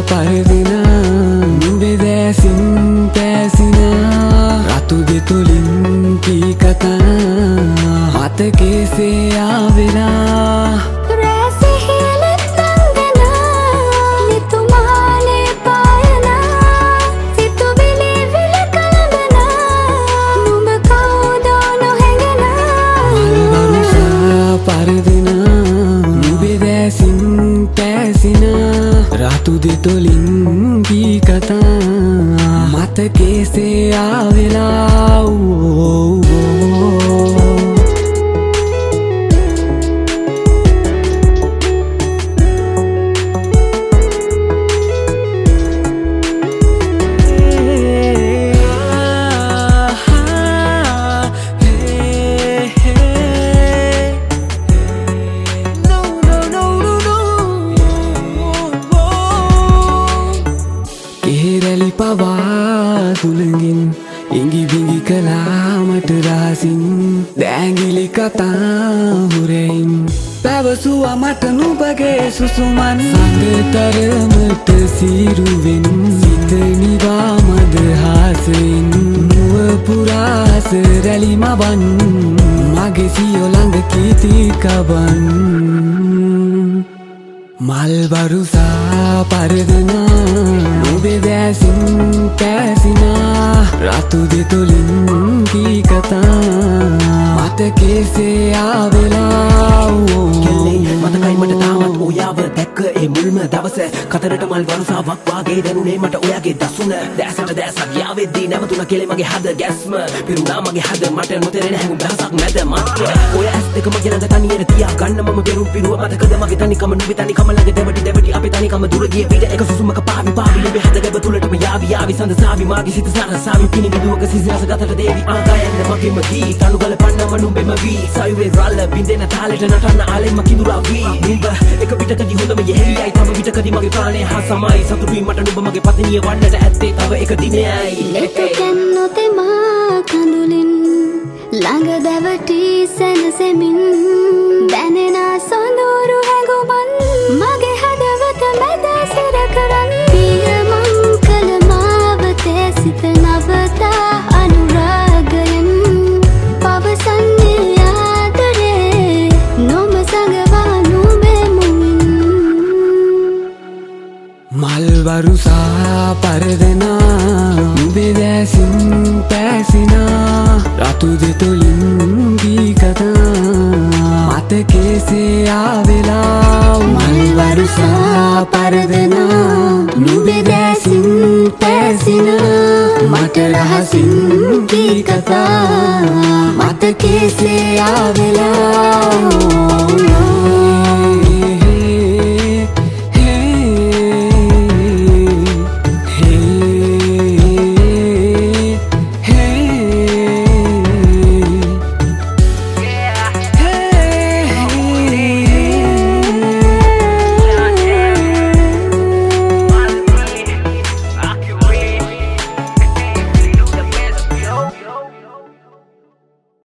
පරදින නුඹේ දැසින් පැසින රතු දෙතුලින් කී කතා මතකේසේ ආවෙලා පරදින නුඹේ දැසින් පැසින රතු දෙතුලින් කී කතා මතකේසේ ආවෙලා කෙහෙරැලි පවා තුළඟින් ඉඟි බිඟි කළා මට රහසින් දෑංගිලි කතා හුරයින් පැවසුවා මට නුඹගේ සුසුමන් සඳතරමට සීරුවෙන් සිත නිවා මදහසෙන් නුව පුරාස රැලි මවන් මගේ සියෝ ළඟ කීති කබන් මල් වරුසා පරදනා නුඹේ දැසින් පැසින රතු දෙතුලින් කී කතා මතකේසේ ආවෙලා මතකයි මට තාමත් ඔයාව දැක්ක ඒ මුල්ම දවස කතරට මල් වරුසාවක් වාගේ දැනුනේ මට ඔයාගේ දසුන දැසට දැසක් යාවෙද්දී නැවතුණ කෙලේ මගේ හද ගැස්ම පිරුණා මගේ හද මට නොතෙරෙන හැඟුම් දහසක් මැද මත්ව ඔය ඇස් දෙක මගේ ළඟ තනියර තියා ගන්න මම පෙරුම් පිරුව මතකද මගේ තනිකම නුඹේ තනිකම ළඟ දෙවටි අපේ තනිකම දුර ගිය විට එක සුසුමක පාවි නුඹේ හද ගැබ තුලටම යාවි සඳ සාවි මාගේ සිත සාරසාවි පිණි විදුවක සිසිලස ගතට දේවි ආගයන්න මගේම ගී තනු ගලපන්නම නුඹෙම වී සයුවේ රල්ල බින්දෙන තාලෙට නටන්න ආලෙම කිඳුරා වී නුඹ එක පිටකදී හොඳම යෙහෙලියයි තම පිටකදී මගේ ප්‍රාණය හා සමයි සතුටුයි මට නුඹ මගේ පතිනිය වන්නට ඇත්තේ තව එක දිනයයි එකකන් නොතෙමා කඳුලින් ළඟ දැවටි සැනසෙමින් දැනෙන සොඳුරු හැඟුමන් මගේ හදවත මැද සිර කරන් පිය මංකල මාවතේ සිත නවතා අනුරාගයෙන් පවසන්නේ ආදරේ නොම සඟවා නුඹේ මුවින් මල් වරුසා පරදනා නුඹේ දැසින් පැසින රතු දෙතුලින් කී කතා මතකේසේ ආවෙලා මල් වරුසා පරදනා නුඹේ දැසින් පැසින මට රහසින් කී කතා මතකේසේ ආවෙලා